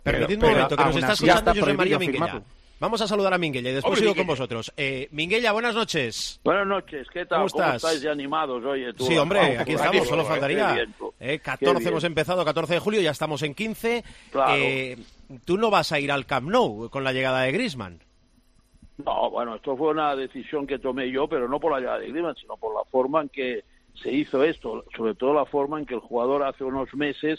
Permitidme un momento, que nos está escuchando Josep María Minguella. firmarlo. Vamos a saludar a Minguella y después sigo con vosotros. Minguella, buenas noches. Buenas noches, ¿qué tal? ¿Cómo estás? estáis de animados? Oye, tú, Sí, hombre, aquí estamos, solo faltaría. 14 hemos bien. empezado, 14 de julio, ya estamos en 15. Claro. Tú no vas a ir al Camp Nou con la llegada de Griezmann. No, bueno, esto fue una decisión que tomé yo, pero no por la llegada de Griezmann, sino por la forma en que se hizo esto, sobre todo la forma en que el jugador hace unos meses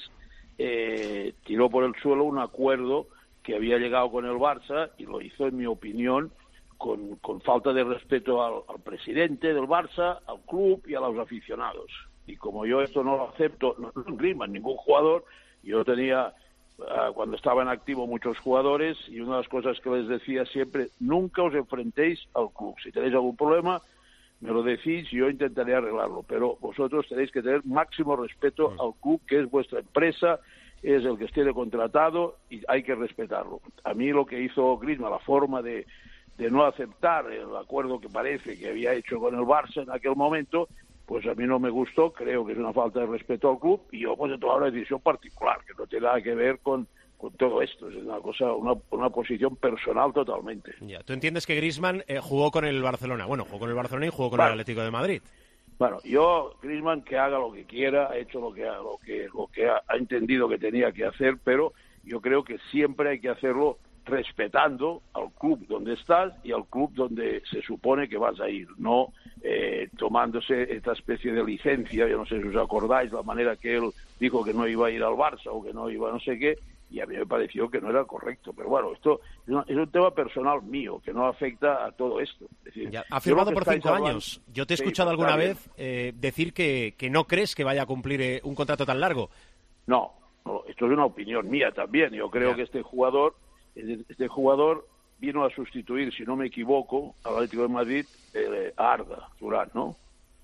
tiró por el suelo un acuerdo que había llegado con el Barça y lo hizo, en mi opinión, con falta de respeto al presidente del Barça, al club y a los aficionados. Y como yo esto no lo acepto, no Griezmann, ningún jugador, yo tenía, cuando estaba en activo, muchos jugadores, y una de las cosas que les decía siempre, nunca os enfrentéis al club. Si tenéis algún problema, me lo decís y yo intentaré arreglarlo, pero vosotros tenéis que tener máximo respeto al club, que es vuestra empresa, es el que os tiene contratado y hay que respetarlo. A mí lo que hizo Griezmann, la forma de no aceptar el acuerdo que parece que había hecho con el Barça en aquel momento, pues a mí no me gustó, creo que es una falta de respeto al club y yo pues he tomado una decisión particular, que no tiene nada que ver con todo esto, es una cosa, una posición personal totalmente. Ya, ¿tú entiendes que Griezmann jugó con el Barcelona? Bueno, jugó con el Barcelona y jugó con el Atlético de Madrid. Bueno, yo, Griezmann, que haga lo que quiera, ha hecho lo que ha entendido que tenía que hacer, pero yo creo que siempre hay que hacerlo respetando al club donde estás y al club donde se supone que vas a ir, no tomándose esta especie de licencia. Yo no sé si os acordáis la manera que él dijo que no iba a ir al Barça o que no iba a no sé qué, y a mí me pareció que no era correcto. Pero bueno, esto es un tema personal mío, que no afecta a todo esto. Es decir, ya, ha firmado por 5 años. Yo te he escuchado alguna vez decir que no crees que vaya a cumplir un contrato tan largo. No, esto es una opinión mía también. Yo creo que este jugador vino a sustituir, si no me equivoco, al Atlético de Madrid a Arda Turan, ¿no?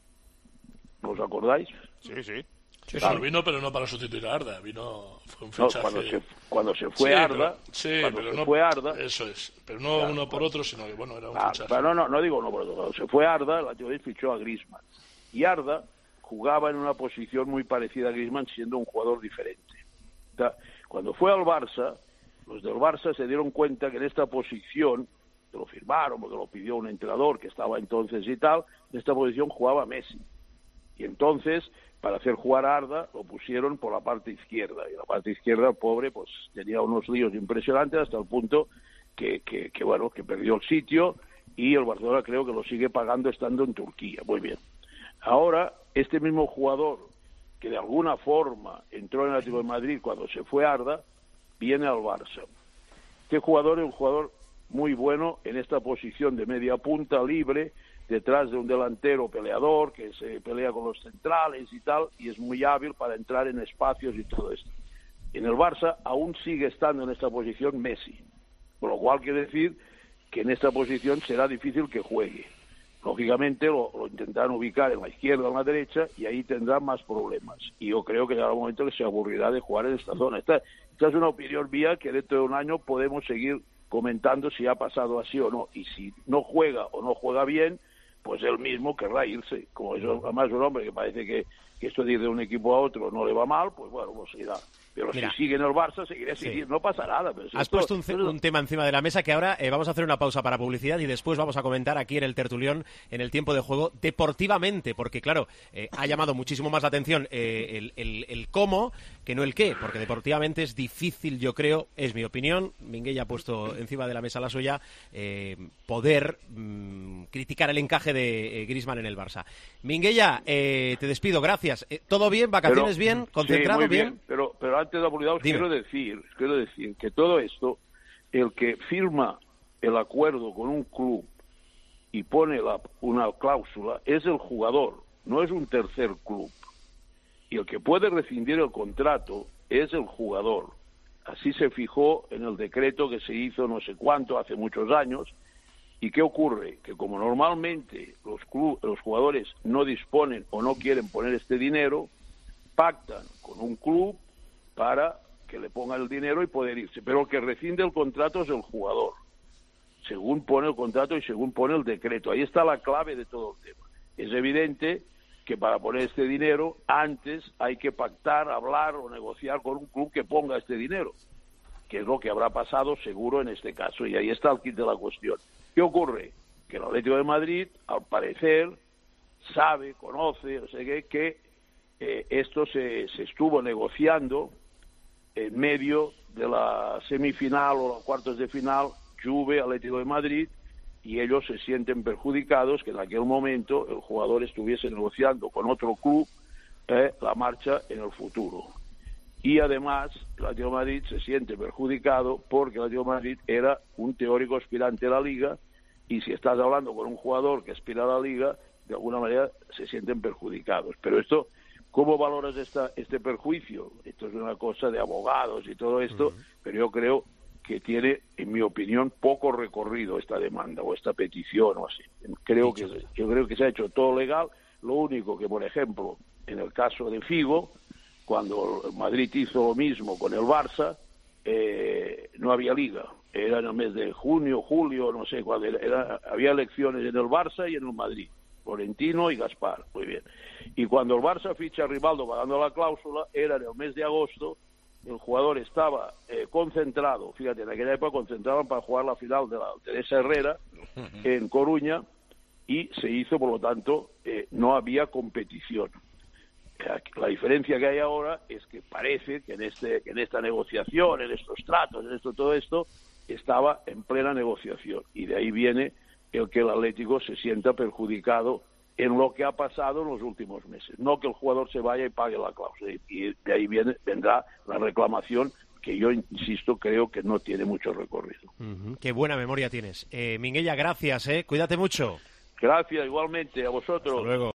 ¿Os acordáis? Sí, sí. Sí, claro. Vino, pero no para sustituir a Arda, fue un fichaje. No, cuando se fue Arda, fue Arda, eso es, pero no uno por otro, sino que bueno, era un fichaje. Pero no digo uno por otro, cuando se fue Arda, el Atlético de Madrid fichó a Griezmann, y Arda jugaba en una posición muy parecida a Griezmann, siendo un jugador diferente. O sea, cuando fue al Barça, los del Barça se dieron cuenta que en esta posición, que lo firmaron porque lo pidió un entrenador que estaba entonces y tal, en esta posición jugaba Messi. Y entonces, para hacer jugar a Arda, lo pusieron por la parte izquierda. Y la parte izquierda, el pobre, pues tenía unos líos impresionantes hasta el punto que perdió el sitio y el Barcelona creo que lo sigue pagando estando en Turquía. Muy bien. Ahora, este mismo jugador, que de alguna forma entró en el Atlético de Madrid cuando se fue Arda, viene al Barça. Este jugador es un jugador muy bueno en esta posición de media punta libre, detrás de un delantero peleador que se pelea con los centrales y tal, y es muy hábil para entrar en espacios y todo esto. En el Barça aún sigue estando en esta posición Messi, por lo cual quiere decir que en esta posición será difícil que juegue. Lógicamente lo intentarán ubicar en la izquierda o en la derecha y ahí tendrán más problemas. Y yo creo que llegará un momento que se aburrirá de jugar en esta zona. Esta es una opinión mía que dentro de un año podemos seguir comentando si ha pasado así o no. Y si no juega o no juega bien, pues él mismo querrá irse. Como eso, además un hombre que parece que esto de ir de un equipo a otro no le va mal, pues bueno, pues irá. Pero mira, si sigue en el Barça, seguirá seguir. No pasa nada. Pero has puesto un tema encima de la mesa que ahora vamos a hacer una pausa para publicidad y después vamos a comentar aquí en el tertulión, en el tiempo de juego, deportivamente, porque claro, ha llamado muchísimo más la atención el cómo que no el qué, porque deportivamente es difícil, yo creo, es mi opinión, Minguella ha puesto encima de la mesa la suya, poder criticar el encaje de Griezmann en el Barça. Minguella, te despido, gracias. ¿Todo bien? ¿Vacaciones bien? ¿Concentrado? Sí, bien? Pero antes de abordar, quiero decir que todo esto, el que firma el acuerdo con un club y pone una cláusula es el jugador, no es un tercer club. Y el que puede rescindir el contrato es el jugador. Así se fijó en el decreto que se hizo no sé cuánto, hace muchos años. ¿Y qué ocurre? Que como normalmente los jugadores no disponen o no quieren poner este dinero, pactan con un club para que le pongan el dinero y poder irse. Pero el que rescinde el contrato es el jugador, según pone el contrato y según pone el decreto. Ahí está la clave de todo el tema. Es evidente que para poner este dinero, antes hay que pactar, hablar o negociar con un club que ponga este dinero. que es lo que habrá pasado seguro en este caso, y ahí está el kit de la cuestión. ¿Qué ocurre? Que el Atlético de Madrid, al parecer, sabe, conoce, o sea que esto se estuvo negociando en medio de la semifinal o los cuartos de final, Juve, Atlético de Madrid, y ellos se sienten perjudicados que en aquel momento el jugador estuviese negociando con otro club la marcha en el futuro. Y además el Atlético de Madrid se siente perjudicado porque el Atlético de Madrid era un teórico aspirante a la Liga, y si estás hablando con un jugador que aspira a la Liga, de alguna manera se sienten perjudicados. Pero esto, ¿cómo valoras este perjuicio? Esto es una cosa de abogados y todo esto, pero yo creo que tiene, en mi opinión, poco recorrido esta demanda o esta petición o así. Yo creo que se ha hecho todo legal. Lo único que, por ejemplo, en el caso de Figo, cuando el Madrid hizo lo mismo con el Barça, no había Liga. Era en el mes de junio, julio, no sé cuándo. Había elecciones en el Barça y en el Madrid. Florentino y Gaspar, muy bien. Y cuando el Barça ficha a Rivaldo pagando la cláusula, era en el mes de agosto. El jugador estaba concentrado, fíjate, en aquella época concentraban para jugar la final de la Teresa Herrera en Coruña, y se hizo, por lo tanto, no había competición. La diferencia que hay ahora es que parece que en esta negociación, en estos tratos, en todo esto, estaba en plena negociación, y de ahí viene el que el Atlético se sienta perjudicado en lo que ha pasado en los últimos meses, no que el jugador se vaya y pague la cláusula, y de ahí vendrá la reclamación, que yo insisto, creo que no tiene mucho recorrido. Qué buena memoria tienes. Minguella, gracias, cuídate mucho. Gracias, igualmente, a vosotros. Hasta luego.